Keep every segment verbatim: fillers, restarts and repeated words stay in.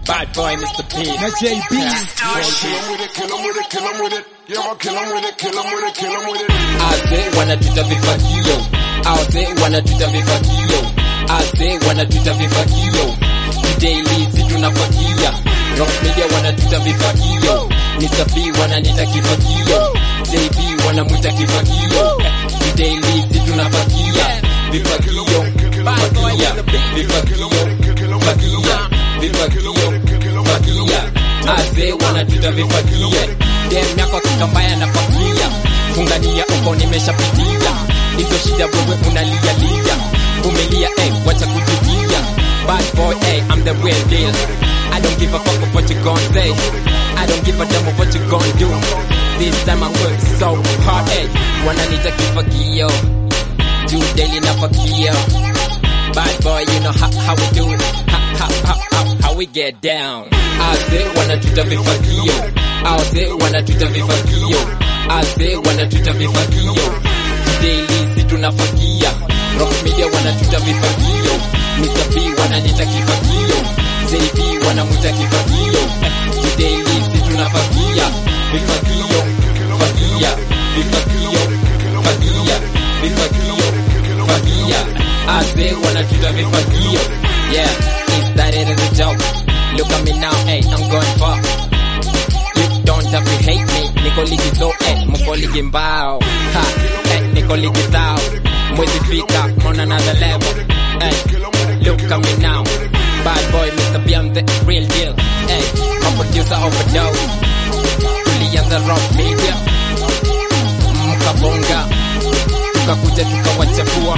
Bad boy Mister P. Na J B. Kill 'em with it, kill 'em with it, kill 'em with it. Yeah, I'ma kill 'em with it, kill 'em with it, kill 'em with it. Ase wanatuita vifagio. Ase wanatuita vifagio. Ase wanatuita vifagio. Daily si tunafagia. Rock media wanatuita vifagio. Mister P wananiita kifagio. J B wanamuita kifagio. Daily si tunafagia. Vifagio. Fagia. Vifagio. Fagia. Vifagio. Fagia. Ase wanatuita vifagio. Dem yako kikambaya na fagia. Fungania uko nimeshapitia. Hizo shida wewe unalia lia. Umelia eh, wacha kujitia. Bad boy, hey, I'm the real deal. I don't give a fuck of what you gon' say. I don't give a damn of what you gon' do. This time I work so hard, hey. Wananita kifagio. Do daily na fakio. Bad boy, you know how, how we do it. How, how, how, how, how we get down. I say wanatuita vifagio. I say wanatuita vifagio. I say wanatuita vifagio. Daily si tunafagia. Rock media wanatuita vifagio. Mister P wananiita kifagio. J B wanamuita kifagio. Daily si tunafagia. Vifagio. Fagia. Vifagio. Fagia. Vifagio. Fagia. Ase wanatuita vifagio. Yeah, it started as a joke. Look at me now, hey, I'm going far. You don't have to hate me. Niko ligi so, eh, mko ligi mbao. Ha, eh, niko ligi tao. Mwezi fika, on another level. Hey, look at me now. Bad boy, Mister B, I'm the real deal. Hey, my producer overdose. Tulianza rock media. Mkabonga. Tukakuja tukawachafua.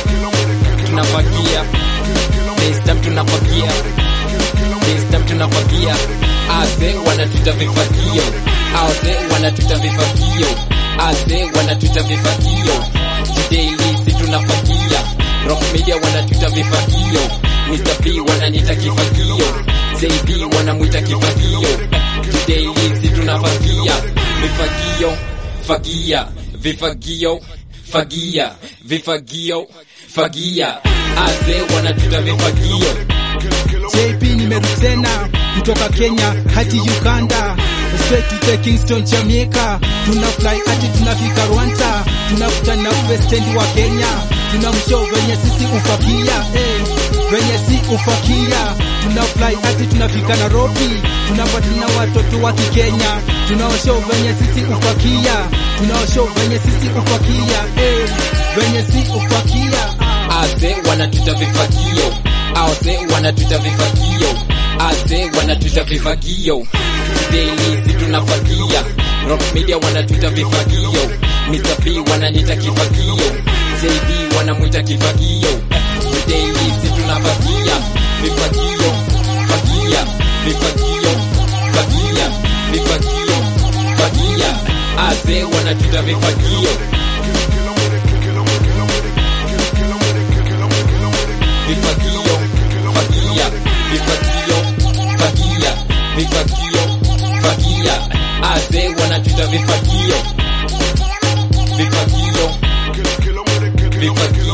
Tunafagia. This time tunafagia. This time tunafagia. Ase wanatuita vifagio. Ase wanatuita vifagio. Ase wanatuita vifagio. Daily si tunafagia. Rock media wanatuita vifagio. Mister P wananiita kifagio. J B wanamuita kifagio. Daily si tunafagia. Vifagio. Fagia. Vifagio. Fagia. Vifagio. Fagia. Ase wanatuita vifagio. J B nimerudi tena kutoka Kenya hadi Uganda, straight to the Kingston Jamaica. Tuna fly hadi tunafika Rwanda, tunakutana na West End wa Kenya. Tunamshow venye sisi ufakia, eh, venye si ufakia. Tuna fly hadi tunafika Nairobi, tunapatana na watoto wa Kenya. Tunawashow venye sisi ufakia, tunawashow venye sisi ufakia, eh, venye si ufakia. Ase wanatuita vifagio. Ase wanatuita vifagio. Ase wanatuita vifagio. Daily si tunafagia. Rock media wanatuita vifagio. Mister P wananiita kifagio. J B wanamuita kifagio. Daily si tunafagia. Vifagio. Fagia. Vifagio. Fagia. Vifagio. Fagia. Ase wanatuita vifagio. Vifagio, fagia, vifagio, fagia, vifagio, fagia. Ase wanatuita vifagio. Vifagio, vifagio.